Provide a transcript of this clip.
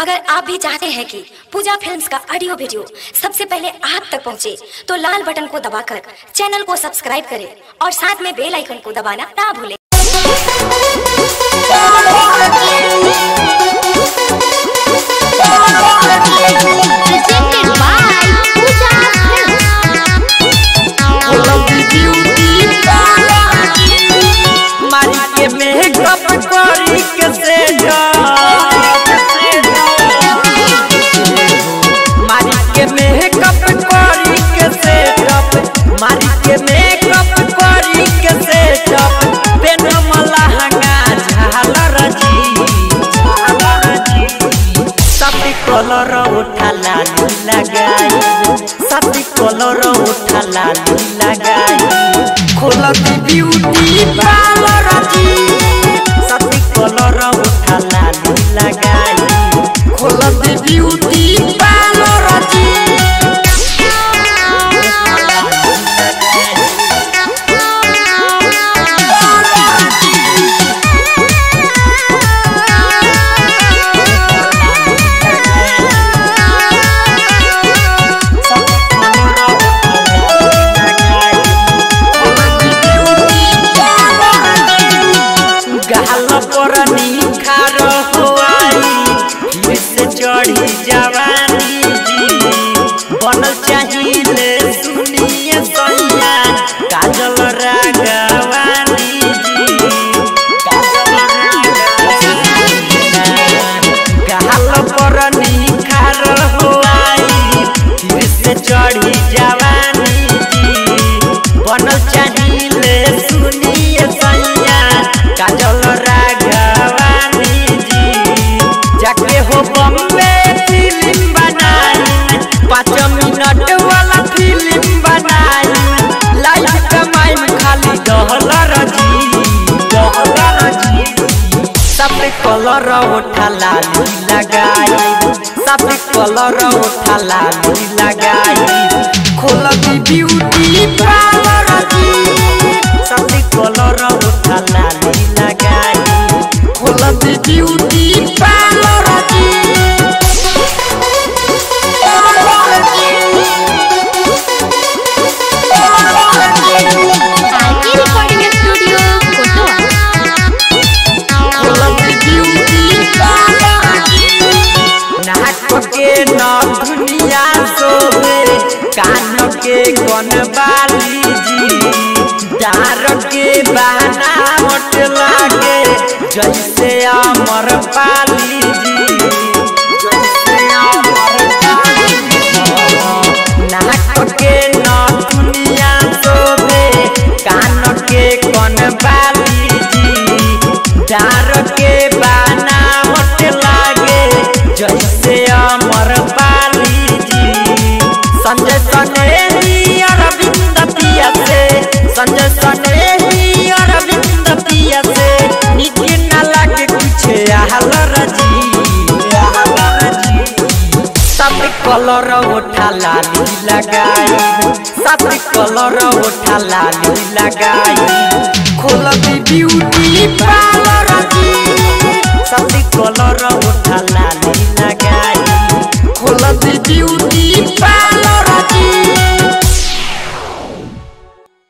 अगर आप भी चाहते हैं कि पूजा फिल्म्स का ऑडियो वीडियो सबसे पहले आप तक पहुंचे, तो लाल बटन को दबाकर चैनल को सब्सक्राइब करें और साथ में बेल आइकन को दबाना ना भूलें। कलर उठा लाली लगाई, सभी कलर उठा लाली लगाई, खोलती ब्यूटी पार्लर जी, सभी कलर उठा लाली लगाई, खोलती ब्यूटी पार्लर जी। चढ़ी जवानी जी बनल चाहिए सुनिए सैया काजल रागवानी जी, गाल पर निखार हो आई फिर से चढ़ी जवानी जी बनल चाहिए सुनिए सैया काजल रागवानी जी। जाके हो बम्बे फिल्म बनाई, 5 मिनट वाला फिल्म बनाई, लाइफ कमाई में खाली डॉलर जी, डॉलर जी। सब कलर उठा लाली लगाई, सब कलर उठा लाली लगाई, खोलती ब्यूटी पार्लर जी, सब कलर उठा लाली लगाई, खोलती ब्यूटी पार्लर जी। के नथुनिया सोहे कान के कनबाली जी, डार के बहाना मोट लागे जैसे अमर पाली जी, जैसे अमर पाली। नाक के नथुनिया सोहे कान के कनबाली जी, डार के बहाना मोट लागे जैसे अमर पाली जी। संजय सनेही अरविंद पिया से, संजय सनेही अरविंद पिया से निक न लगे कुछ आहलर जी, आहलर जी। सब कलर उठा लाली लगाई, सब कलर उठा लाली लगाई,